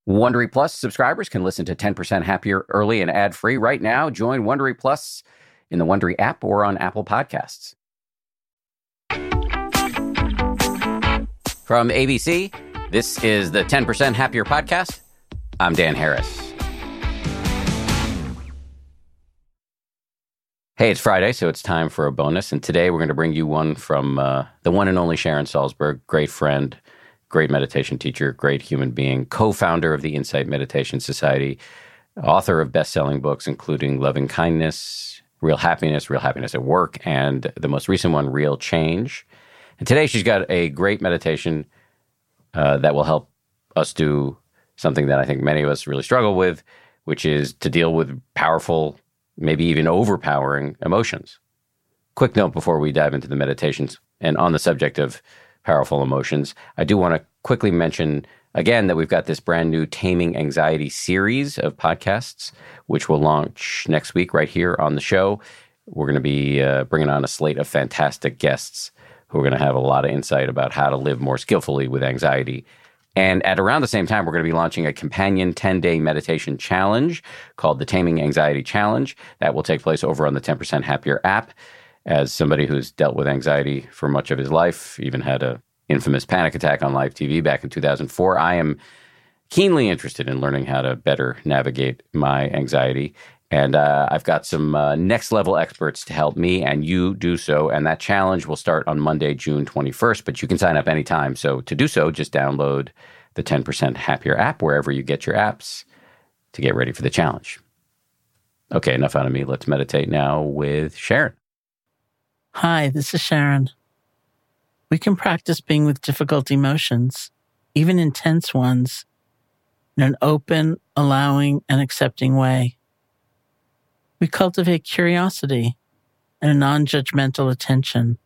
Wondery Plus subscribers can listen to 10% Happier early and ad-free right now. Join Wondery Plus in the Wondery app or on Apple Podcasts. From ABC, this is the 10% Happier podcast. I'm Dan Harris. Hey, it's Friday, so it's time for a bonus. And today we're going to bring you one from the one and only Sharon Salzberg, great friend, great meditation teacher, great human being, co-founder of the Insight Meditation Society, author of best-selling books, including Loving Kindness, Real Happiness at Work, and the most recent one, Real Change. And today she's got a great meditation that will help us do something that I think many of us really struggle with, which is to deal with powerful, maybe even overpowering emotions. Quick note before we dive into the meditations, and on the subject of powerful emotions, I do want to quickly mention again that we've got this brand new Taming Anxiety series of podcasts, which will launch next week right here on the show. We're going to be bringing on a slate of fantastic guests who are going to have a lot of insight about how to live more skillfully with anxiety. And at around the same time, we're going to be launching a companion 10-day meditation challenge called the Taming Anxiety Challenge. That will take place over on the 10% Happier app. As somebody who's dealt with anxiety for much of his life, even had an infamous panic attack on live TV back in 2004, I am keenly interested in learning how to better navigate my anxiety. And I've got some next-level experts to help me and you do so. And that challenge will start on Monday, June 21st, but you can sign up anytime. So to do so, just download the 10% Happier app wherever you get your apps to get ready for the challenge. Okay, enough out of me. Let's meditate now with Sharon. Hi, this is Sharon. We can practice being with difficult emotions, even intense ones, in an open, allowing, and accepting way. We cultivate curiosity and a non-judgmental attention.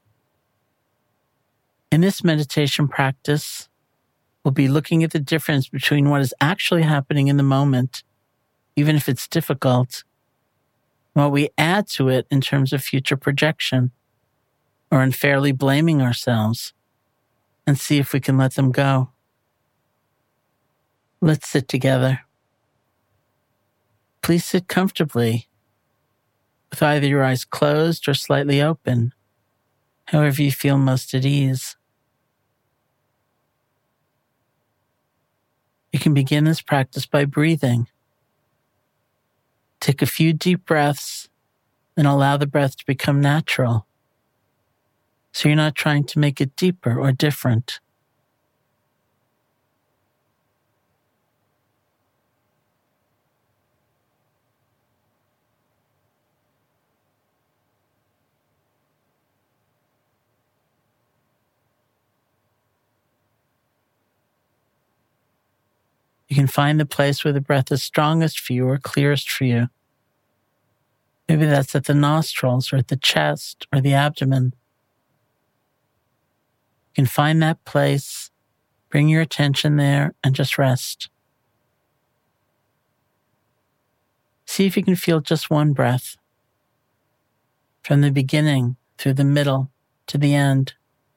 In this meditation practice, we'll be looking at the difference between what is actually happening in the moment, even if it's difficult, and what we add to it in terms of future projection, or unfairly blaming ourselves, and see if we can let them go. Let's sit together. Please sit comfortably, with either your eyes closed or slightly open, however you feel most at ease. You can begin this practice by breathing. Take a few deep breaths, and allow the breath to become natural, so you're not trying to make it deeper or different. You can find the place where the breath is strongest for you or clearest for you. Maybe that's at the nostrils or at the chest or the abdomen. You can find that place, bring your attention there, and just rest. See if you can feel just one breath, from the beginning through the middle to the end.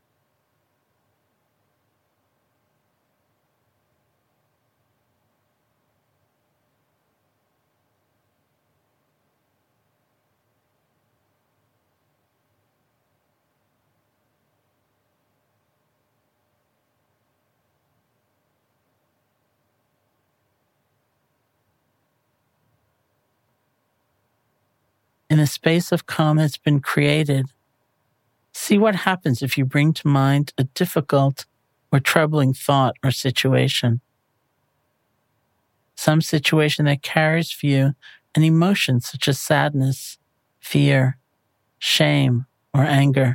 In a space of calm that's been created, see what happens if you bring to mind a difficult or troubling thought or situation. Some situation that carries for you an emotion such as sadness, fear, shame, or anger.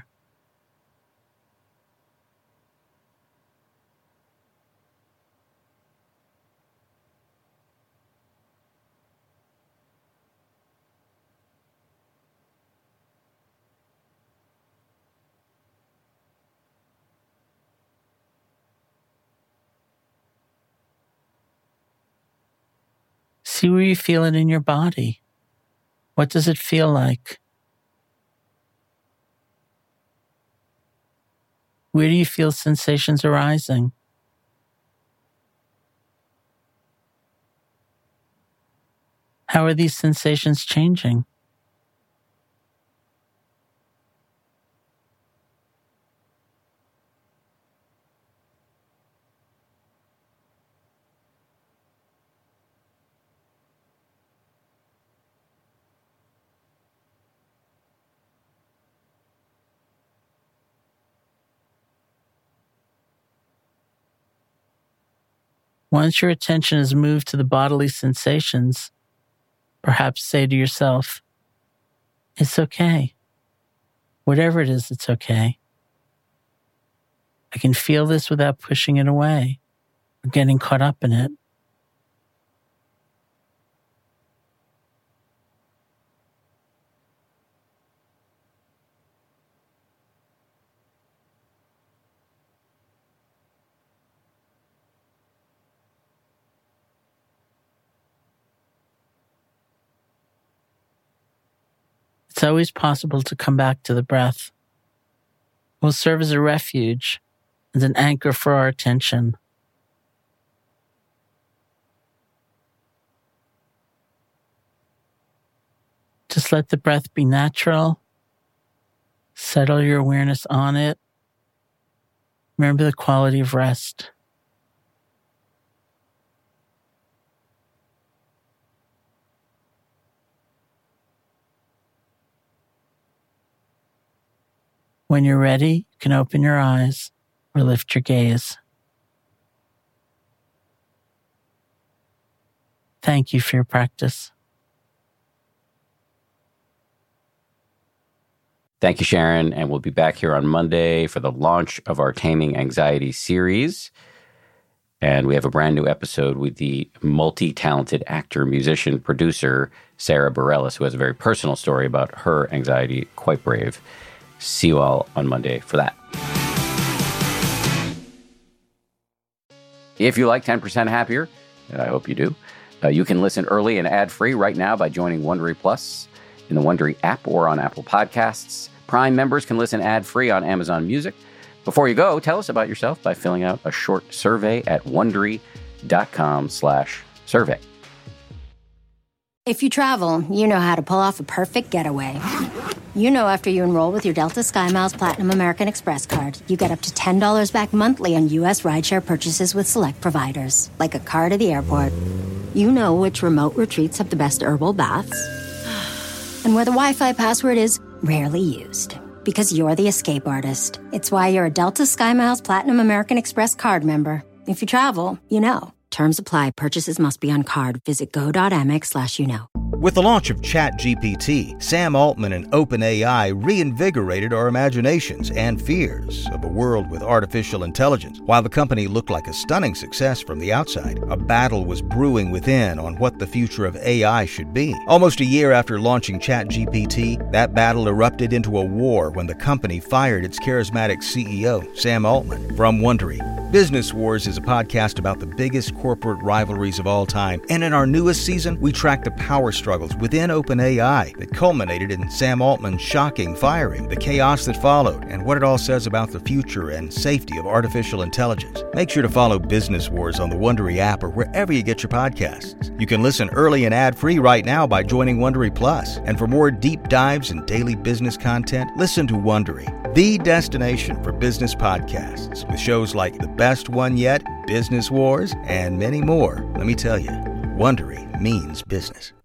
See where you feel it in your body. What does it feel like? Where do you feel sensations arising? How are these sensations changing? Once your attention is moved to the bodily sensations, perhaps say to yourself, it's okay. Whatever it is, it's okay. I can feel this without pushing it away or getting caught up in it. It's always possible to come back to the breath. It will serve as a refuge and an anchor for our attention. Just let the breath be natural. Settle your awareness on it. Remember the quality of rest. When you're ready, you can open your eyes or lift your gaze. Thank you for your practice. Thank you, Sharon. And we'll be back here on Monday for the launch of our Taming Anxiety series. And we have a brand new episode with the multi-talented actor, musician, producer, Sarah Bareilles, who has a very personal story about her anxiety. Quite brave. See you all on Monday for that. If you like 10% Happier, and I hope you do, you can listen early and ad-free right now by joining Wondery Plus in the Wondery app or on Apple Podcasts. Prime members can listen ad-free on Amazon Music. Before you go, tell us about yourself by filling out a short survey at Wondery.com/survey. If you travel, you know how to pull off a perfect getaway. You know after you enroll with your Delta SkyMiles Platinum American Express card, you get up to $10 back monthly on U.S. rideshare purchases with select providers, like a car to the airport. You know which remote retreats have the best herbal baths, and where the Wi-Fi password is rarely used, because you're the escape artist. It's why you're a Delta SkyMiles Platinum American Express card member. If you travel, you know. Terms apply. Purchases must be on card. Visit go.amex/you-know. With the launch of ChatGPT, Sam Altman and OpenAI reinvigorated our imaginations and fears of a world with artificial intelligence. While the company looked like a stunning success from the outside, a battle was brewing within on what the future of AI should be. Almost a year after launching ChatGPT, that battle erupted into a war when the company fired its charismatic CEO, Sam Altman. From Wondery, Business Wars is a podcast about the biggest corporate rivalries of all time, and in our newest season, we track the power struggles within OpenAI that culminated in Sam Altman's shocking firing, the chaos that followed, and what it all says about the future and safety of artificial intelligence. Make sure to follow Business Wars on the Wondery app or wherever you get your podcasts. You can listen early and ad-free right now by joining Wondery Plus. And for more deep dives and daily business content, listen to Wondery, the destination for business podcasts, with shows like The Best One Yet, Business Wars, and many more. Let me tell you, Wondery means business.